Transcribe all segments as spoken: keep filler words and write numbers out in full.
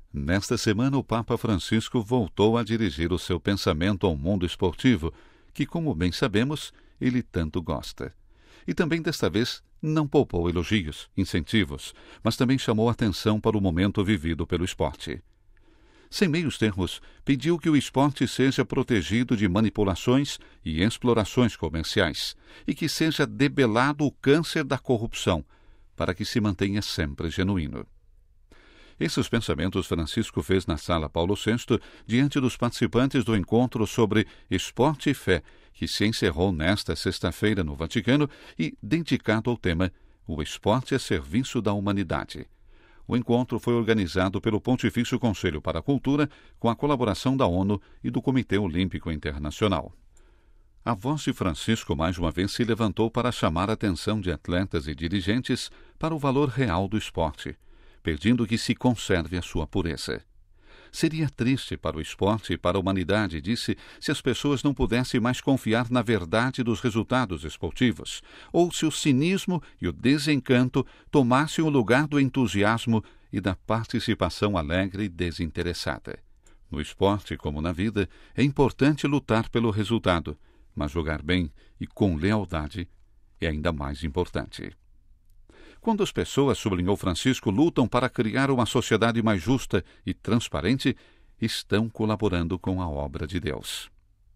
Nesta semana, o Papa Francisco voltou a dirigir o seu pensamento ao mundo esportivo, que, como bem sabemos, ele tanto gosta. E também, desta vez, não poupou elogios, incentivos, mas também chamou atenção para o momento vivido pelo esporte. Sem meios termos, pediu que o esporte seja protegido de manipulações e explorações comerciais e que seja debelado o câncer da corrupção, para que se mantenha sempre genuíno. Esses pensamentos Francisco fez na Sala Paulo sexto, diante dos participantes do encontro sobre esporte e fé, que se encerrou nesta sexta-feira no Vaticano e dedicado ao tema O Esporte a Serviço da Humanidade. O encontro foi organizado pelo Pontifício Conselho para a Cultura, com a colaboração da ONU e do Comitê Olímpico Internacional. A voz de Francisco mais uma vez se levantou para chamar a atenção de atletas e dirigentes para o valor real do esporte, pedindo que se conserve a sua pureza. Seria triste para o esporte e para a humanidade, disse, se as pessoas não pudessem mais confiar na verdade dos resultados esportivos, ou se o cinismo e o desencanto tomassem o lugar do entusiasmo e da participação alegre e desinteressada. No esporte, como na vida, é importante lutar pelo resultado, mas jogar bem e com lealdade é ainda mais importante. Quando as pessoas, sublinhou Francisco, lutam para criar uma sociedade mais justa e transparente, estão colaborando com a obra de Deus.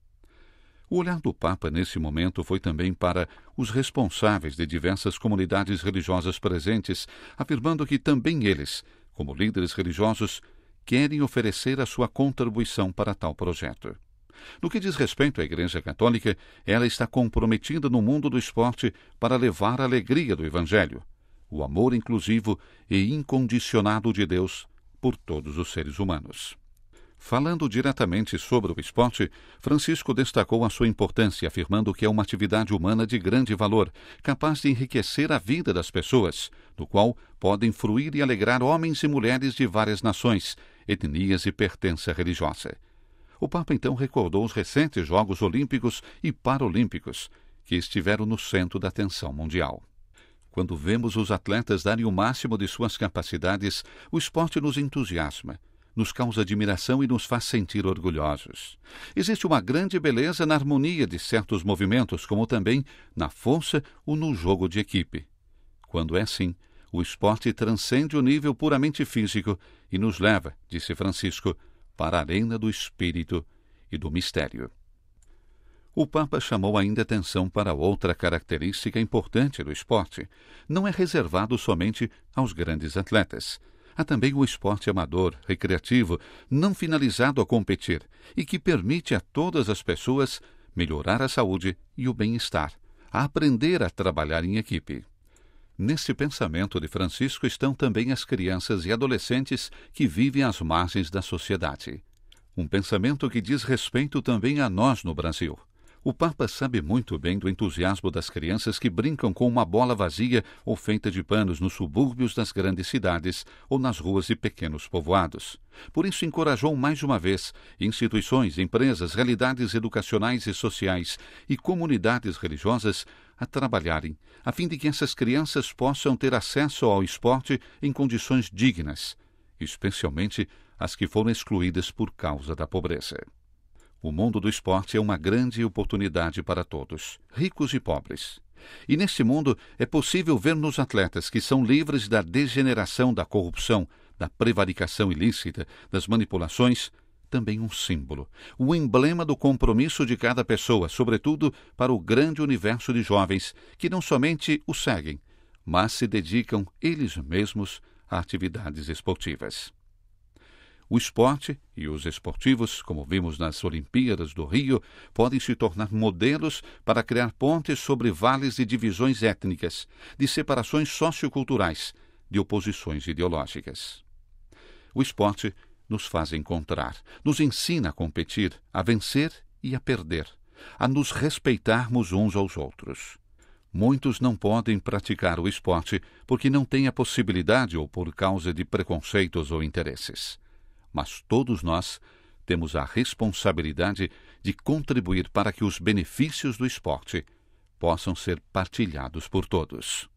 O olhar do Papa nesse momento foi também para os responsáveis de diversas comunidades religiosas presentes, afirmando que também eles, como líderes religiosos, querem oferecer a sua contribuição para tal projeto. No que diz respeito à Igreja Católica, ela está comprometida no mundo do esporte para levar a alegria do Evangelho, o amor inclusivo e incondicionado de Deus por todos os seres humanos. Falando diretamente sobre o esporte, Francisco destacou a sua importância, afirmando que é uma atividade humana de grande valor, capaz de enriquecer a vida das pessoas, no qual podem fruir e alegrar homens e mulheres de várias nações, etnias e pertença religiosa. O Papa então recordou os recentes Jogos Olímpicos e Paralímpicos, que estiveram no centro da atenção mundial. Quando vemos os atletas darem o máximo de suas capacidades, o esporte nos entusiasma, nos causa admiração e nos faz sentir orgulhosos. Existe uma grande beleza na harmonia de certos movimentos, como também na força ou no jogo de equipe. Quando é assim, o esporte transcende o nível puramente físico e nos leva, disse Francisco, para a arena do espírito e do mistério. O Papa chamou ainda atenção para outra característica importante do esporte. Não é reservado somente aos grandes atletas. Há também o esporte amador, recreativo, não finalizado a competir e que permite a todas as pessoas melhorar a saúde e o bem-estar, a aprender a trabalhar em equipe. Nesse pensamento de Francisco estão também as crianças e adolescentes que vivem às margens da sociedade. Um pensamento que diz respeito também a nós no Brasil. O Papa sabe muito bem do entusiasmo das crianças que brincam com uma bola vazia ou feita de panos nos subúrbios das grandes cidades ou nas ruas de pequenos povoados. Por isso, encorajou mais uma vez instituições, empresas, realidades educacionais e sociais e comunidades religiosas a trabalharem, a fim de que essas crianças possam ter acesso ao esporte em condições dignas, especialmente as que foram excluídas por causa da pobreza. O mundo do esporte é uma grande oportunidade para todos, ricos e pobres. E neste mundo é possível ver nos atletas que são livres da degeneração, da corrupção, da prevaricação ilícita, das manipulações, também um símbolo, o emblema do compromisso de cada pessoa, sobretudo para o grande universo de jovens que não somente o seguem, mas se dedicam eles mesmos a atividades esportivas. O esporte e os esportivos, como vimos nas Olimpíadas do Rio, podem se tornar modelos para criar pontes sobre vales de divisões étnicas, de separações socioculturais, de oposições ideológicas. O esporte nos faz encontrar, nos ensina a competir, a vencer e a perder, a nos respeitarmos uns aos outros. Muitos não podem praticar o esporte porque não têm a possibilidade ou por causa de preconceitos ou interesses. Mas todos nós temos a responsabilidade de contribuir para que os benefícios do esporte possam ser partilhados por todos.